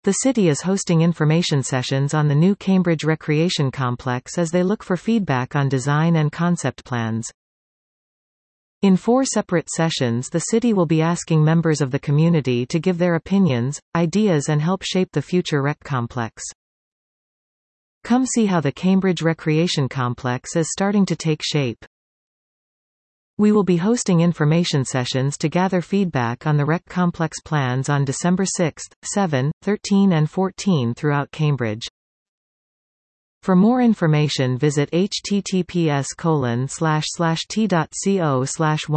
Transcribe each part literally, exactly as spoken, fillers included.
The city is hosting information sessions on the new Cambridge Recreation Complex as they look for feedback on design and concept plans. In four separate sessions, the city will be asking members of the community to give their opinions, ideas and help shape the future rec complex. Come see how the Cambridge Recreation Complex is starting to take shape. We will be hosting information sessions to gather feedback on the rec complex plans on December sixth, seventh, thirteenth and fourteenth throughout Cambridge. For more information visit https colon slash slash t.co slash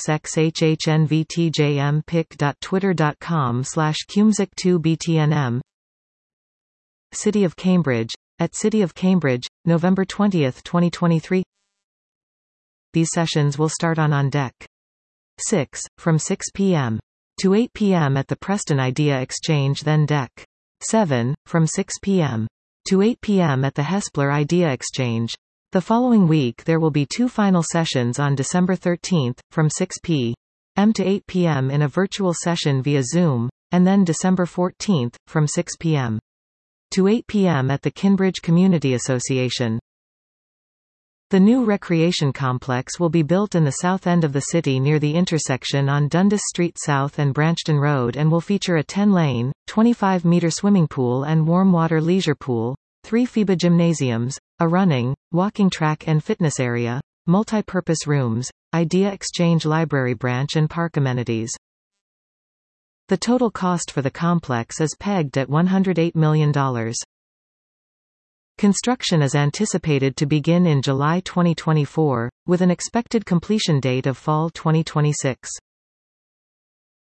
1xxhhnvtjmpic.twitter.com slash cumsic2btnm. City of Cambridge. At City of Cambridge, November twentieth, twenty twenty-three. These sessions will start on On Deck six, from six p m to eight p m at the Preston Idea Exchange, then Deck seven, from six p m to eight p m at the Hespeler Idea Exchange. The following week there will be two final sessions on December thirteenth, from six p m to eight p m in a virtual session via Zoom, and then December fourteenth, from six p m to eight p m at the Kinbridge Community Association. The new recreation complex will be built in the south end of the city near the intersection on Dundas Street South and Branchton Road and will feature a ten-lane, twenty-five meter swimming pool and warm water leisure pool, three FIBA gymnasiums, a running, walking track and fitness area, multi-purpose rooms, Idea Exchange library branch and park amenities. The total cost for the complex is pegged at one hundred eight million dollars. Construction is anticipated to begin in July twenty twenty-four, with an expected completion date of fall twenty twenty-six.